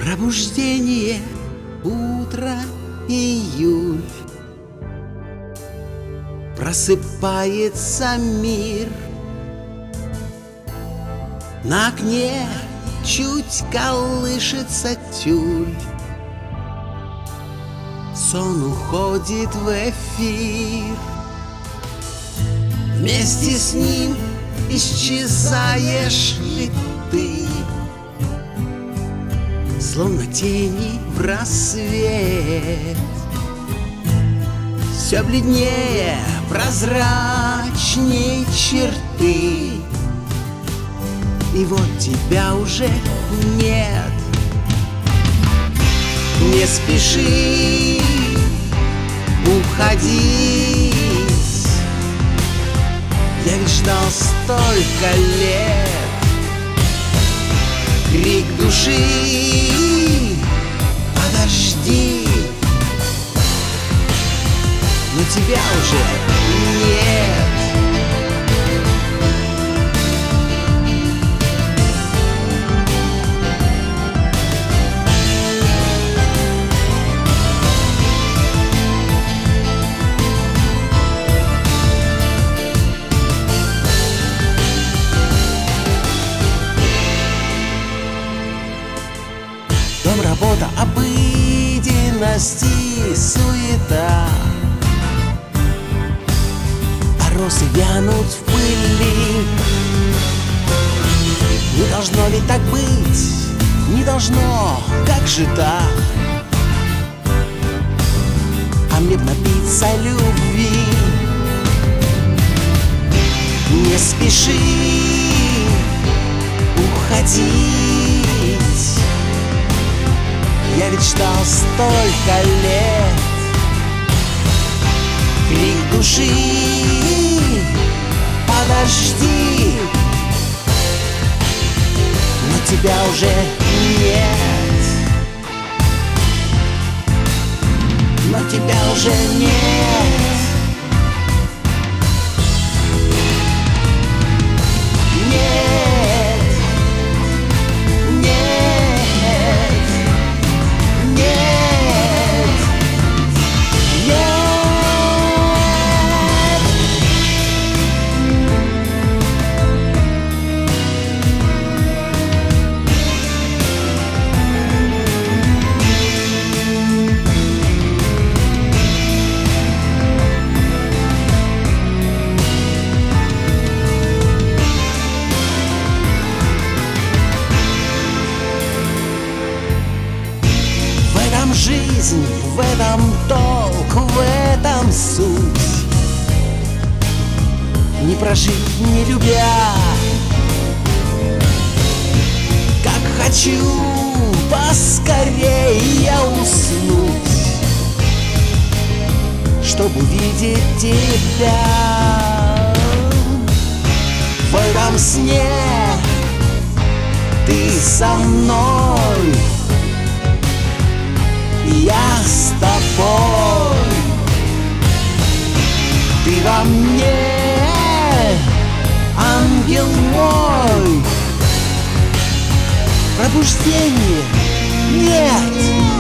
Пробуждение, утро, июль. Просыпается мир. На окне чуть колышется тюль. Сон уходит в эфир. Вместе с ним исчезаешь и ты, словно тени в рассвет. Все бледнее, прозрачней черты, и вот тебя уже нет. Не спеши уходить, я ведь ждал столько лет. Крик души, подожди, но тебя уже нет. Дом, работа, обыденность и суета, а росы вянут в пыли. Не должно ведь так быть, не должно, как же так? А мне б напиться любви. Не спеши уходить, я ведь ждал столько лет. Крик души, подожди, но тебя уже нет. Но тебя уже нет. Жизнь, в этом толк, в этом суть. Не прожить, не любя, как хочу поскорее уснуть, чтобы увидеть тебя. В этом сне ты со мной, я с тобой, ты во мне, ангел мой. Пробуждение нет.